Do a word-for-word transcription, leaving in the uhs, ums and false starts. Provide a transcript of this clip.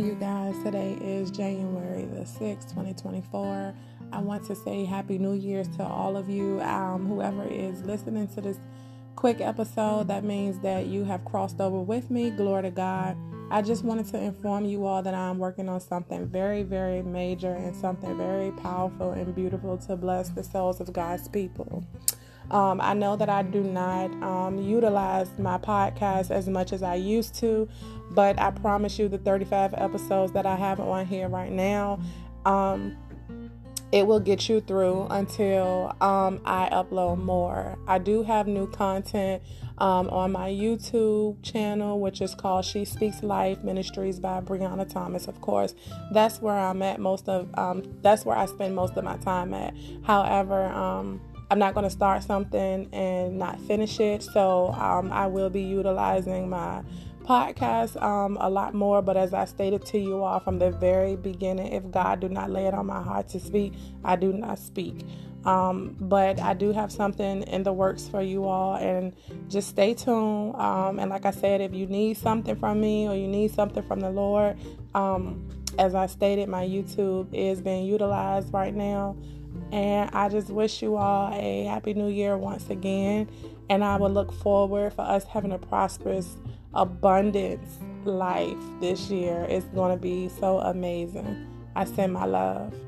you guys. Today is January the sixth, twenty twenty-four. I want to say Happy New Year's to all of you. Um, whoever is listening to this quick episode, that means that you have crossed over with me. Glory to God. I just wanted to inform you all that I'm working on something very, very major and something very powerful and beautiful to bless the souls of God's people. Um, I know that I do not um, utilize my podcast as much as I used to, but I promise you the thirty-five episodes that I have on here right now, um, it will get you through until um, I upload more. I do have new content um, on my YouTube channel, which is called She Speaks Life Ministries by Brianna Thomas. Of course, that's where I'm at most of, um, that's where I spend most of my time at. However, um, I'm not going to start something and not finish it. So um, I will be utilizing my podcast um, a lot more. But as I stated to you all from the very beginning, if God do not lay it on my heart to speak, I do not speak. Um, but I do have something in the works for you all, and just stay tuned. Um, and like I said, if you need something from me or you need something from the Lord, um, as I stated, my YouTube is being utilized right now. And I just wish you all a happy new year once again. And I will look forward for us having a prosperous, abundance life this year. It's going to be so amazing. I send my love.